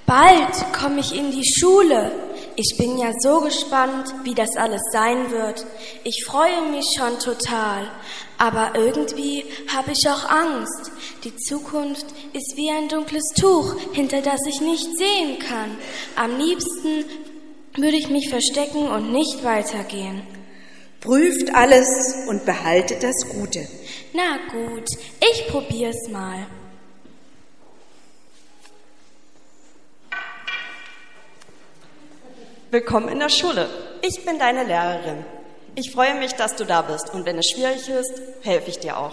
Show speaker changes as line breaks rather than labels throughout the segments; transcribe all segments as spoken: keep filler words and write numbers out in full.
Bald komme ich in die Schule. Ich bin ja so gespannt, wie das alles sein wird. Ich freue mich schon total. Aber irgendwie habe ich auch Angst. Die Zukunft ist wie ein dunkles Tuch, hinter das ich nicht sehen kann. Am liebsten würde ich mich verstecken und nicht weitergehen.
Prüft alles und behaltet das Gute.
Na gut, ich probier's mal.
Willkommen in der Schule. Ich bin deine Lehrerin. Ich freue mich, dass du da bist und wenn es schwierig ist, helfe ich dir auch.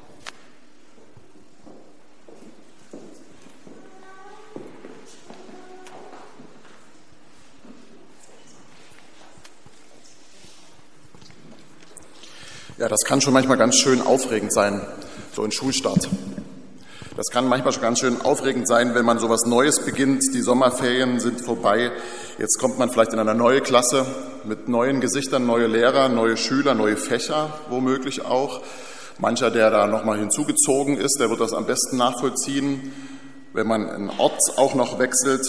Ja, das kann schon manchmal ganz schön aufregend sein, so ein Schulstart. Das kann manchmal schon ganz schön aufregend sein, wenn man so was Neues beginnt. Die Sommerferien sind vorbei. Jetzt kommt man vielleicht in eine neue Klasse mit neuen Gesichtern, neue Lehrer, neue Schüler, neue Fächer womöglich auch. Mancher, der da nochmal hinzugezogen ist, der wird das am besten nachvollziehen, wenn man einen Ort auch noch wechselt.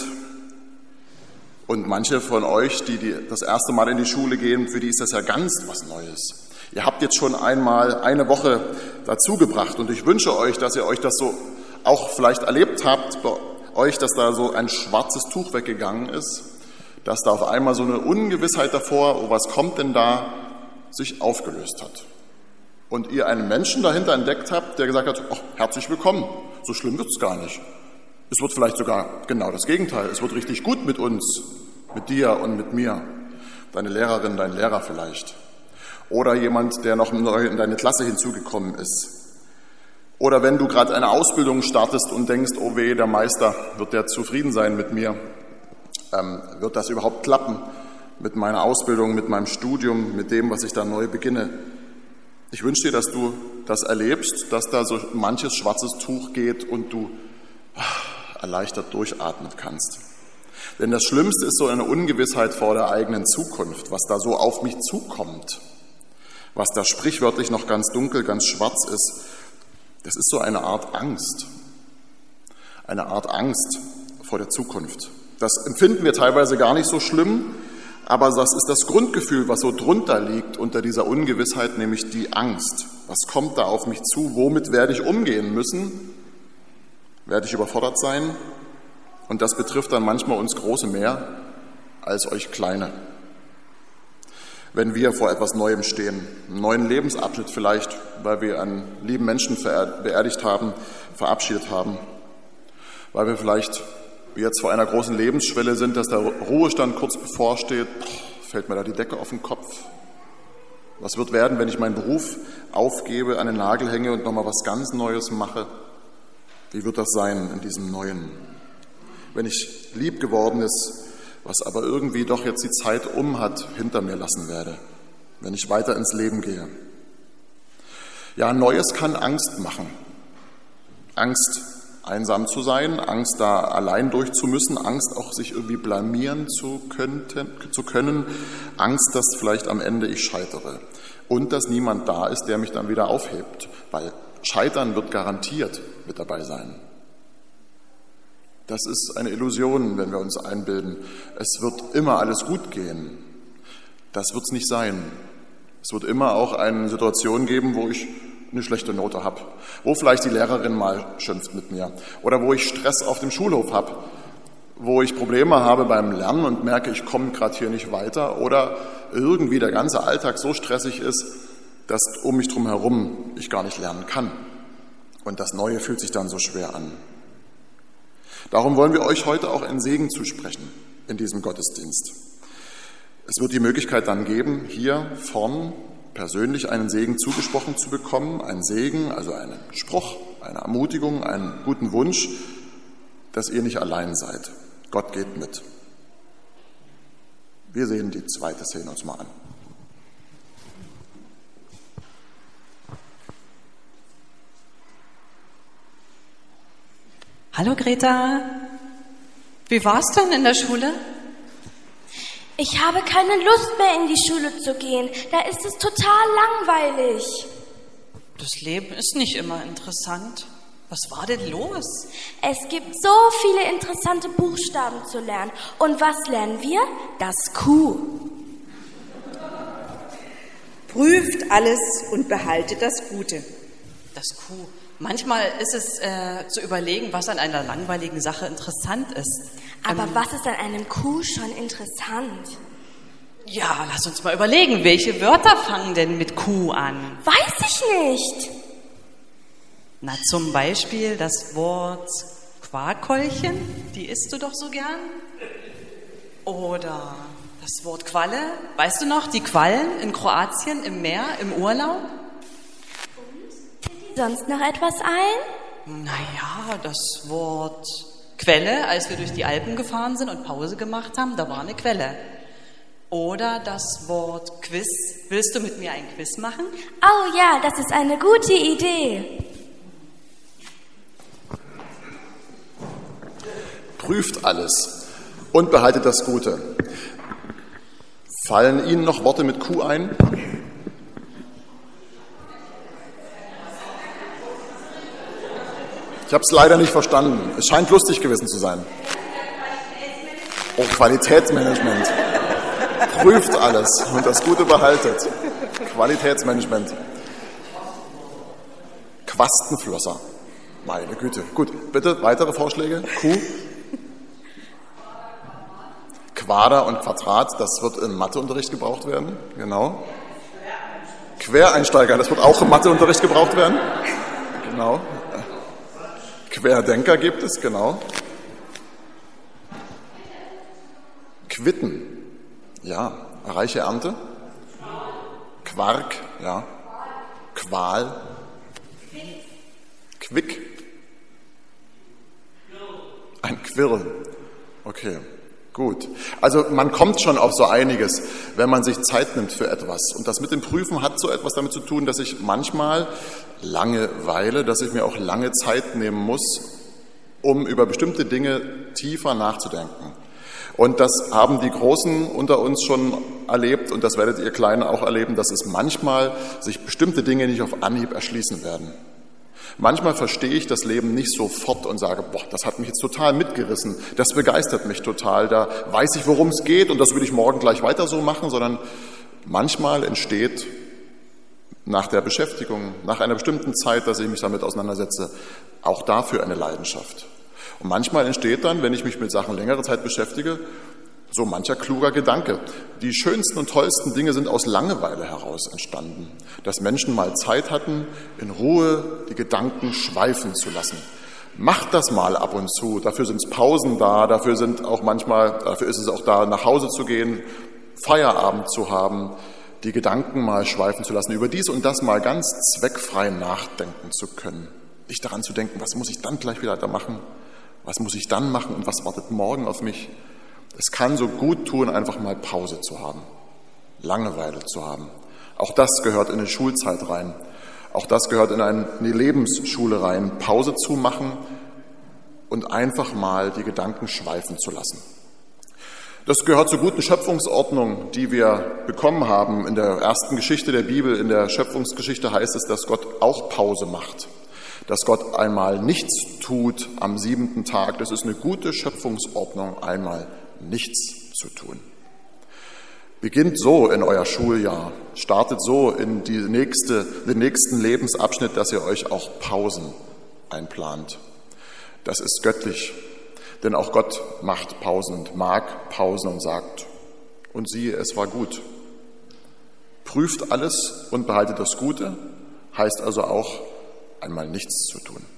Und manche von euch, die, die das erste Mal in die Schule gehen, für die ist das ja ganz was Neues. Ihr habt jetzt schon einmal eine Woche dazugebracht und ich wünsche euch, dass ihr euch das so auch vielleicht erlebt habt bei euch, dass da so ein schwarzes Tuch weggegangen ist, dass da auf einmal so eine Ungewissheit davor, oh, was kommt denn da, sich aufgelöst hat. Und ihr einen Menschen dahinter entdeckt habt, der gesagt hat, oh, herzlich willkommen, so schlimm wird's gar nicht. Es wird vielleicht sogar genau das Gegenteil, es wird richtig gut mit uns, mit dir und mit mir, deine Lehrerin, dein Lehrer vielleicht. Oder jemand, der noch neu in deine Klasse hinzugekommen ist. Oder wenn du gerade eine Ausbildung startest und denkst, oh weh, der Meister, wird der zufrieden sein mit mir? Ähm, wird das überhaupt klappen mit meiner Ausbildung, mit meinem Studium, mit dem, was ich da neu beginne? Ich wünsche dir, dass du das erlebst, dass da so manches schwarzes Tuch geht und du ach, erleichtert durchatmen kannst. Denn das Schlimmste ist so eine Ungewissheit vor der eigenen Zukunft, was da so auf mich zukommt. Was da sprichwörtlich noch ganz dunkel, ganz schwarz ist, das ist so eine Art Angst. Eine Art Angst vor der Zukunft. Das empfinden wir teilweise gar nicht so schlimm, aber das ist das Grundgefühl, was so drunter liegt unter dieser Ungewissheit, nämlich die Angst. Was kommt da auf mich zu? Womit werde ich umgehen müssen? Werde ich überfordert sein? Und das betrifft dann manchmal uns Große mehr als euch Kleine. Wenn wir vor etwas Neuem stehen, einen neuen Lebensabschnitt vielleicht, weil wir einen lieben Menschen beerdigt haben, verabschiedet haben, weil wir vielleicht jetzt vor einer großen Lebensschwelle sind, dass der Ruhestand kurz bevorsteht, fällt mir da die Decke auf den Kopf. Was wird werden, wenn ich meinen Beruf aufgebe, an den Nagel hänge und nochmal was ganz Neues mache? Wie wird das sein in diesem Neuen? Wenn ich Liebgewordenes, was aber irgendwie doch jetzt die Zeit um hat, hinter mir lassen werde, wenn ich weiter ins Leben gehe. Ja, Neues kann Angst machen. Angst, einsam zu sein, Angst, da allein durch zu müssen, Angst, auch sich irgendwie blamieren zu können, zu können, Angst, dass vielleicht am Ende ich scheitere und dass niemand da ist, der mich dann wieder aufhebt, weil Scheitern wird garantiert mit dabei sein. Das ist eine Illusion, wenn wir uns einbilden, es wird immer alles gut gehen. Das wird es nicht sein. Es wird immer auch eine Situation geben, wo ich eine schlechte Note habe, wo vielleicht die Lehrerin mal schimpft mit mir oder wo ich Stress auf dem Schulhof habe, wo ich Probleme habe beim Lernen und merke, ich komme gerade hier nicht weiter oder irgendwie der ganze Alltag so stressig ist, dass um mich drum herum ich gar nicht lernen kann. Und das Neue fühlt sich dann so schwer an. Darum wollen wir euch heute auch einen Segen zusprechen in diesem Gottesdienst. Es wird die Möglichkeit dann geben, hier vorn persönlich einen Segen zugesprochen zu bekommen, einen Segen, also einen Spruch, eine Ermutigung, einen guten Wunsch, dass ihr nicht allein seid. Gott geht mit. Wir sehen die zweite Szene uns mal an.
Hallo Greta, wie war's denn in der Schule?
Ich habe keine Lust mehr in die Schule zu gehen, da ist es total langweilig.
Das Leben ist nicht immer interessant. Was war denn los?
Es gibt so viele interessante Buchstaben zu lernen. Und was lernen wir? Das Q.
Prüft alles und behaltet das Gute.
Das Q. Manchmal ist es äh, zu überlegen, was an einer langweiligen Sache interessant ist.
Aber
Ähm,
was ist an einem Q schon interessant?
Ja, lass uns mal überlegen, welche Wörter fangen denn mit Q an?
Weiß ich nicht.
Na, zum Beispiel das Wort Quarkkäulchen, die isst du doch so gern. Oder das Wort Qualle, weißt du noch, die Quallen in Kroatien im Meer, im Urlaub?
Sonst noch etwas ein?
Naja, das Wort Quelle, als wir durch die Alpen gefahren sind und Pause gemacht haben, da war eine Quelle. Oder das Wort Quiz. Willst du mit mir ein Quiz machen?
Oh ja, das ist eine gute Idee.
Prüft alles und behaltet das Gute. Fallen Ihnen noch Worte mit Q ein? Ich habe es leider nicht verstanden. Es scheint lustig gewesen zu sein. Oh, Qualitätsmanagement. Prüft alles und das Gute behaltet. Qualitätsmanagement. Quastenflosser. Meine Güte. Gut, bitte weitere Vorschläge. Q. Quader und Quadrat, das wird im Matheunterricht gebraucht werden. Genau. Quereinsteiger, das wird auch im Matheunterricht gebraucht werden. Genau. Querdenker gibt es, genau. Quitten, ja. Reiche Ernte. Quark, ja. Qual. Quick. Ein Quirl. Okay, gut. Also man kommt schon auf so einiges, wenn man sich Zeit nimmt für etwas. Und das mit dem Prüfen hat so etwas damit zu tun, dass ich manchmal Langeweile, dass ich mir auch lange Zeit nehmen muss, um über bestimmte Dinge tiefer nachzudenken. Und das haben die Großen unter uns schon erlebt und das werdet ihr Kleinen auch erleben, dass es manchmal sich bestimmte Dinge nicht auf Anhieb erschließen werden. Manchmal verstehe ich das Leben nicht sofort und sage, boah, das hat mich jetzt total mitgerissen, das begeistert mich total, da weiß ich, worum es geht und das will ich morgen gleich weiter so machen, sondern manchmal entsteht nach der Beschäftigung, nach einer bestimmten Zeit, dass ich mich damit auseinandersetze, auch dafür eine Leidenschaft. Und manchmal entsteht dann, wenn ich mich mit Sachen längere Zeit beschäftige, so mancher kluger Gedanke. Die schönsten und tollsten Dinge sind aus Langeweile heraus entstanden. Dass Menschen mal Zeit hatten, in Ruhe die Gedanken schweifen zu lassen. Macht das mal ab und zu. Dafür sind Pausen da, dafür sind auch manchmal, dafür ist es auch da, nach Hause zu gehen, Feierabend zu haben, die Gedanken mal schweifen zu lassen, über dies und das mal ganz zweckfrei nachdenken zu können. Nicht daran zu denken, was muss ich dann gleich wieder da machen? Was muss ich dann machen und was wartet morgen auf mich? Es kann so gut tun, einfach mal Pause zu haben, Langeweile zu haben. Auch das gehört in die Schulzeit rein. Auch das gehört in, eine, in die Lebensschule rein, Pause zu machen und einfach mal die Gedanken schweifen zu lassen. Das gehört zur guten Schöpfungsordnung, die wir bekommen haben. In der ersten Geschichte der Bibel, in der Schöpfungsgeschichte heißt es, dass Gott auch Pause macht. Dass Gott einmal nichts tut am siebenten Tag. Das ist eine gute Schöpfungsordnung, einmal nichts zu tun. Beginnt so in euer Schuljahr, startet so in die nächste, den nächsten Lebensabschnitt, dass ihr euch auch Pausen einplant. Das ist göttlich, denn auch Gott macht Pausen und mag Pausen und sagt, und siehe, es war gut. Prüft alles und behaltet das Gute, heißt also auch, einmal nichts zu tun.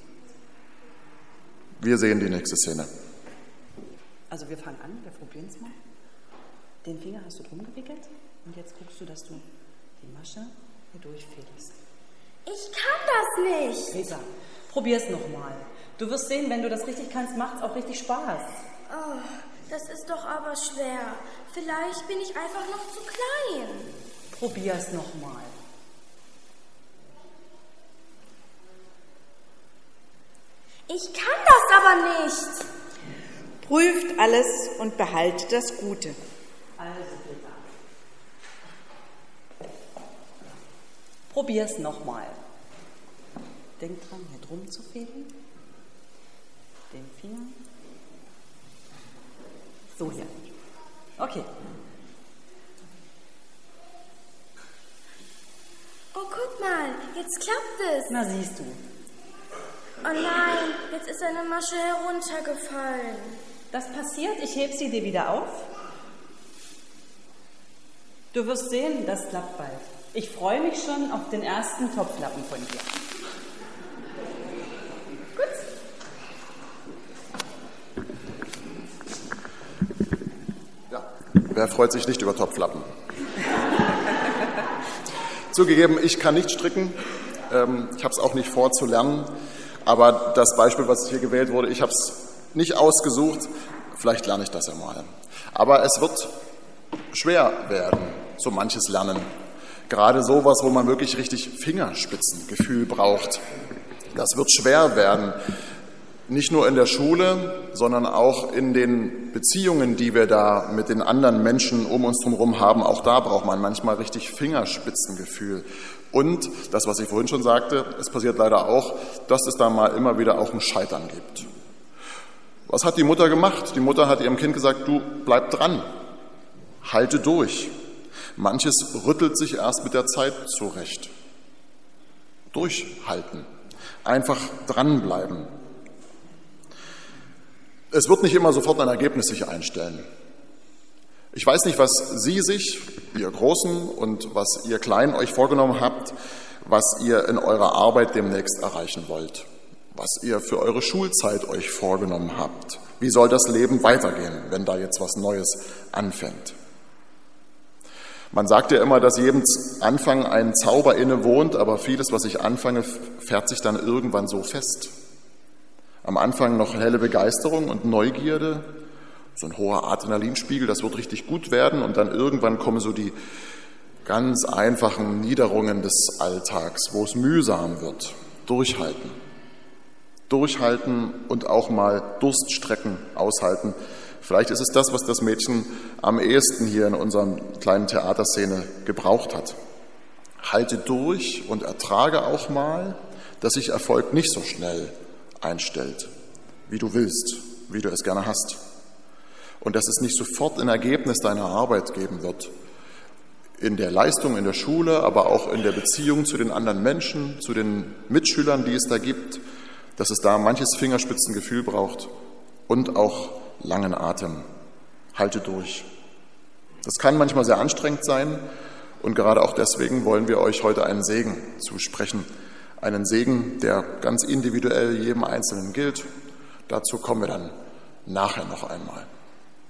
Wir sehen die nächste Szene.
Also wir fangen an, wir probieren es mal. Den Finger hast du drum gewickelt und jetzt guckst du, dass du die Masche hier durchfädelst.
Ich kann das nicht.
Resa, probier's nochmal. Du wirst sehen, wenn du das richtig kannst, macht's auch richtig Spaß.
Oh, das ist doch aber schwer. Vielleicht bin ich einfach noch zu klein.
Probier's nochmal.
Ich kann das aber nicht.
Prüft alles und behaltet das Gute.
Also bitte. Probier's nochmal. Denk dran, hier drum zu fädeln. Den Finger. So hier. Okay.
Oh, guck mal, jetzt klappt es.
Na, siehst du.
Oh nein, jetzt ist eine Masche heruntergefallen.
Das passiert, ich heb sie dir wieder auf. Du wirst sehen, das klappt bald. Ich freue mich schon auf den ersten Topflappen von dir.
Ja, wer freut sich nicht über Topflappen? Zugegeben, ich kann nicht stricken. Ähm, ich habe es auch nicht vor zu lernen. Aber das Beispiel, was hier gewählt wurde, ich habe es nicht ausgesucht. Vielleicht lerne ich das ja mal. Aber es wird schwer werden, so manches Lernen. Gerade sowas, wo man wirklich richtig Fingerspitzengefühl braucht. Das wird schwer werden. Nicht nur in der Schule, sondern auch in den Beziehungen, die wir da mit den anderen Menschen um uns herum haben. Auch da braucht man manchmal richtig Fingerspitzengefühl. Und das, was ich vorhin schon sagte, es passiert leider auch, dass es da mal immer wieder auch ein Scheitern gibt. Was hat die Mutter gemacht? Die Mutter hat ihrem Kind gesagt, du bleib dran, halte durch. Manches rüttelt sich erst mit der Zeit zurecht. Durchhalten, einfach dranbleiben. Es wird nicht immer sofort ein Ergebnis sich einstellen. Ich weiß nicht, was Sie sich, ihr Großen und was ihr Kleinen euch vorgenommen habt, was ihr in eurer Arbeit demnächst erreichen wollt, was ihr für eure Schulzeit euch vorgenommen habt. Wie soll das Leben weitergehen, wenn da jetzt was Neues anfängt? Man sagt ja immer, dass jedem Anfang ein Zauber inne wohnt, aber vieles, was ich anfange, fährt sich dann irgendwann so fest. Am Anfang noch helle Begeisterung und Neugierde, so ein hoher Adrenalinspiegel, das wird richtig gut werden und dann irgendwann kommen so die ganz einfachen Niederungen des Alltags, wo es mühsam wird. Durchhalten. Durchhalten und auch mal Durststrecken aushalten. Vielleicht ist es das, was das Mädchen am ehesten hier in unserer kleinen Theaterszene gebraucht hat. Halte durch und ertrage auch mal, dass sich Erfolg nicht so schnell einstellt, wie du willst, wie du es gerne hast. Und dass es nicht sofort ein Ergebnis deiner Arbeit geben wird. In der Leistung, in der Schule, aber auch in der Beziehung zu den anderen Menschen, zu den Mitschülern, die es da gibt, dass es da manches Fingerspitzengefühl braucht und auch langen Atem. Halte durch. Das kann manchmal sehr anstrengend sein und gerade auch deswegen wollen wir euch heute einen Segen zusprechen. Einen Segen, der ganz individuell jedem Einzelnen gilt. Dazu kommen wir dann nachher noch einmal.